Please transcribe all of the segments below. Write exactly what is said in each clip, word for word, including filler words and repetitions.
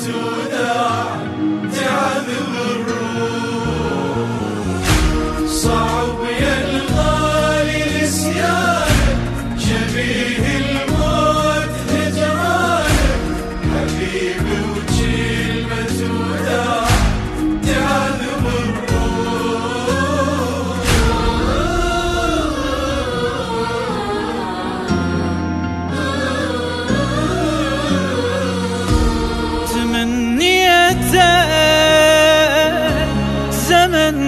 وداع تعذب الروح. صعب يا الغالي نسيانك، شبيه الموت هجرانك، حبيبي وكلمة وداع تعذب الروح. تمنيته زمن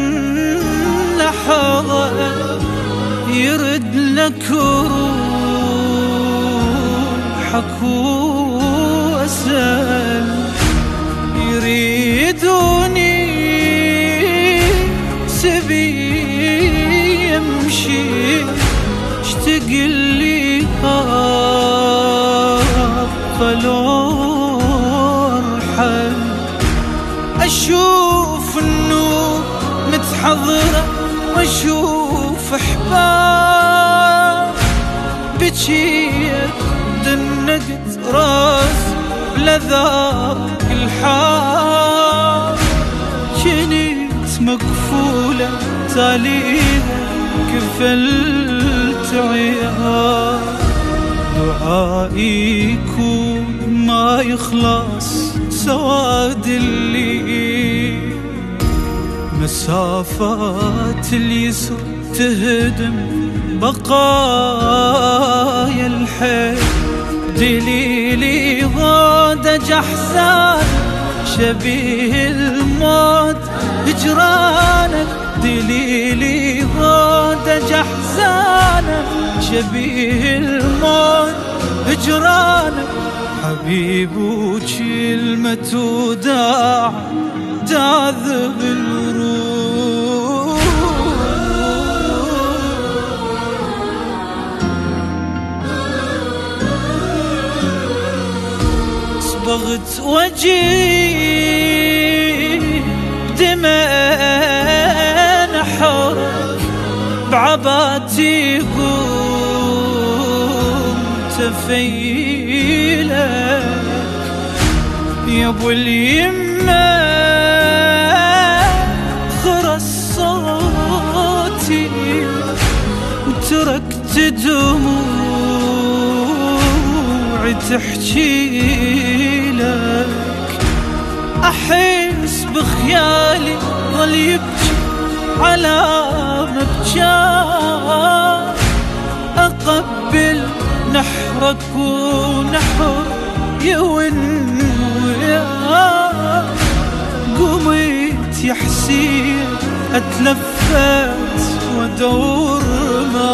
لحظة يرد لك روحك وأسأل، يريدوني سبي يمشي اشتاق لي قالوا ارحل. اشوف النور متحضرة واشوف احباب بجيت دنقت راس بلذاك الحال. جنيت مقفولة تاليها كفلت عيال، دعائي يكون ما يخلص سواد الليل. مسافات اليسر تهدم بقايا الحيل، دليلي ضاد احزان شبيه الموت هجرانك، دليلي ضاد احزانك شبيه الموت هجرانك. حبيب وكلمة وداع تعذب الروح. صبغت وجهي دماء نحرك بعباتي قوم تفيلك. يا ابو اليمه خرس صوتي وتركت دموعي تحكي لك. احس بخيالي ظل يبكي على مبجاه، اقبل نحرك ونحر يون وياه. قمت يا حسين اتلفت وادور ما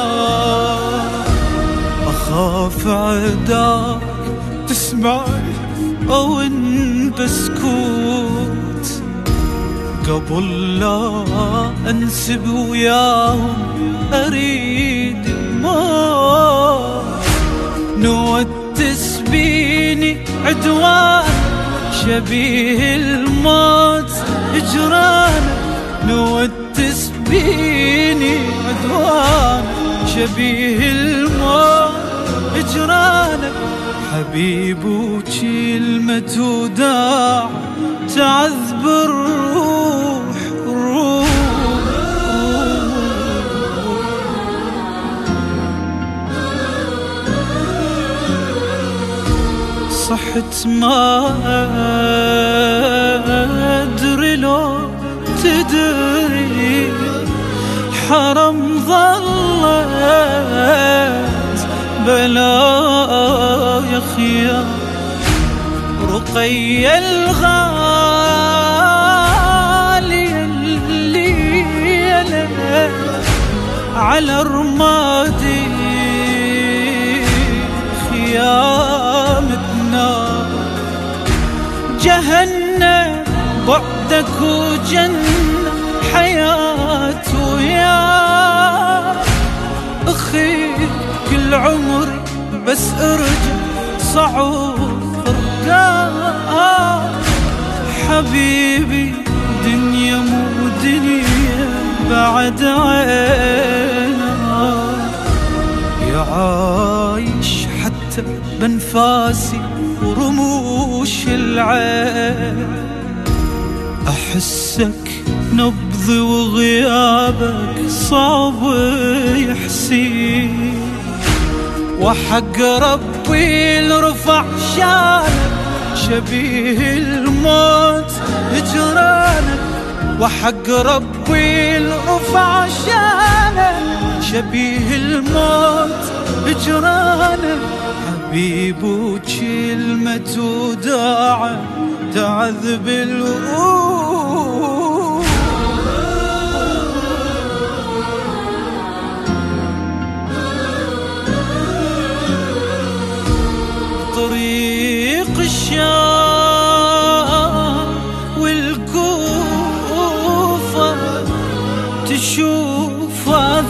اخاف عداك تسمعي او ان بسكوت. قبل لا انسب وياهم اريد الموت، نوت تسبيني عدوان شبيه الموت هجرانك، نوت تسبيني عدوان شبيه الموت هجرانك. حبيب وكلمة وداع تعذب الروح الروح. صحت ما أدري لو تدري، الحرم ظلت بلايا خيام. رقي الغالي الليلة على رمادي خيامتنا. جهنم بعدك وجنة حياة وياك. أخي كل عمري بس ارجع صعود فرقان. حبيبي دنيا مو دنيا بعد عينها، يا عايش حتى بنفاسي ورموش رموش العين، أحسك نبضي وغيابك صعب يحسين، وحق ربي الرفع شانك شبيه الموت هجرانك، وحق ربي الرفع شانك شبيه الموت هجرانك. حبيب وكلمة وداعة تعذب الروح، طريق الشام والكوفة تشوف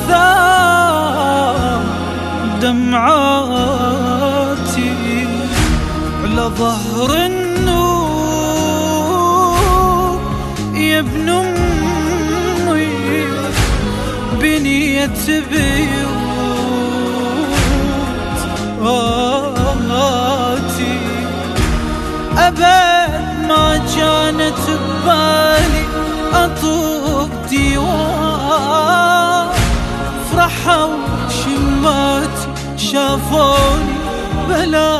آثار دمعاتي على ظهر النور يا ابن أمي بنية بيوت آهاتي، أبد ما كانت ببالي أطوب ديوان، فرحوا شماتي شافوني بلا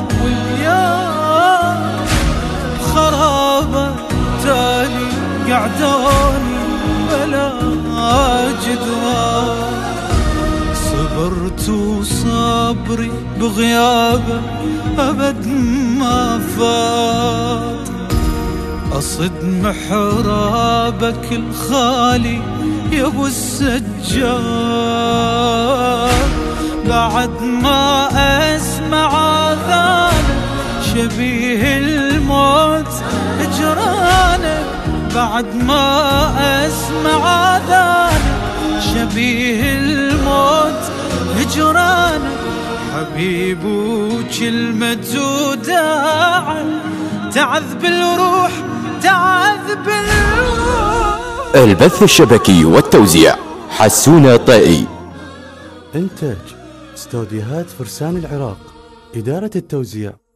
وياه، بخرابة تالي قعدوني بلا جدران. صبرت وصبري بغيابه أبد ما فات، أصد محرابك الخالي يا ابو السجاد، بعد ما اسمع اذانك شبيه الموت هجرانك، بعد ما اسمع اذانك شبيه الموت هجرانك. حبيب وكلمة وداعة تعذب الروح تعذب الروح. البث الشبكي والتوزيع حسون طائي. إنتاج استوديوهات فرسان العراق. إدارة التوزيع